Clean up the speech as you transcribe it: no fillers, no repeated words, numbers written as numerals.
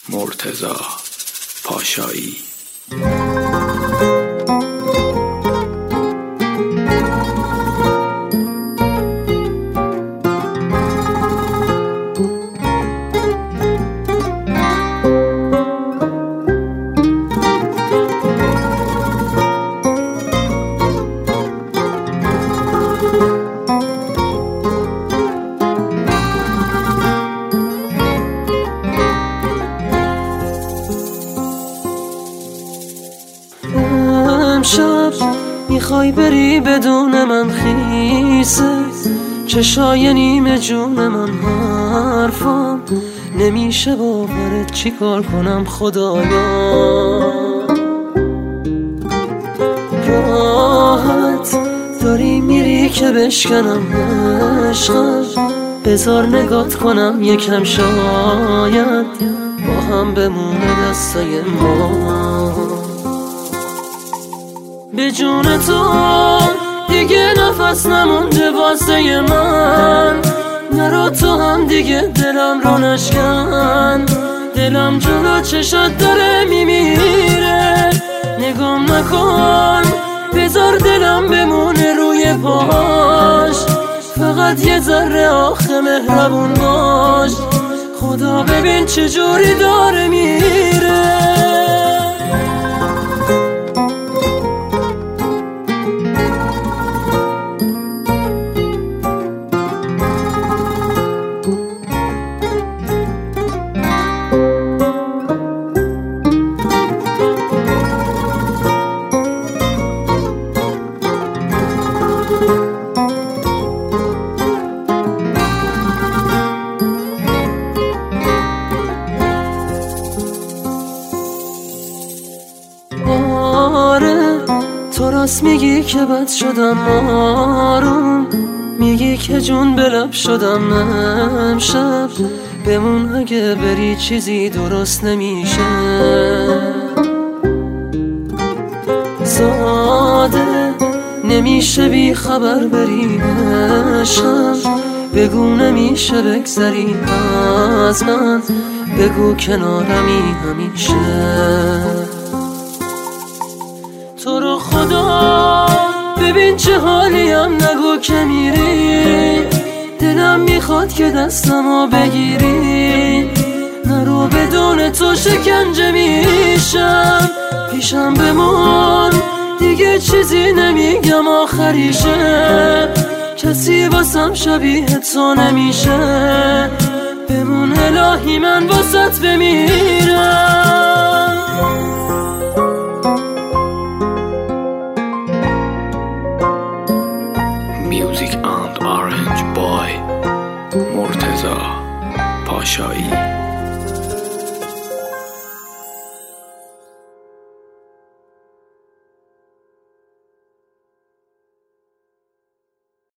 مرتضی پاشایی. امشب میخوای بری بدون من خیسه، چشای نیمه جون من حرفم نمیشه باورت، چی کار کنم خدایا. راحت داری میری که بشکنم عشقم، بذار نگات کنم یکم، شاید با هم بمونه دستای ما. به جون تو دیگه نفس نمونده واسه من، نرو تو هم دیگه دلم رو نشکن. دلم جلو چشات داره میمیره، نگام نکن، بذار دلم بمونه روی پاش. فقط یه ذره آخه مهربون باش، خدا ببین چجوری داره میره. تو راست میگی که بد شدم آروم، میگی که جون به لب شدم امشب، بمون اگه بری چیزی درست نمیشه. ساده نمیشه بی خبر بری عشقم، بگو نمیشه بگذری از من، بگو کنارمی همیشه. تو رو خدا ببین چه حالیم، نگو که میری، دلم میخواد که دستمو بگیری. نرو بدون تو شکنجه میشم، پیشم بمون دیگه چیزی نمیگم آخریشه. کسی واسم شبیه تو نمیشه، بمون الهی من واسط بمیرم. Music and Orange Boy مرتضی پاشایی.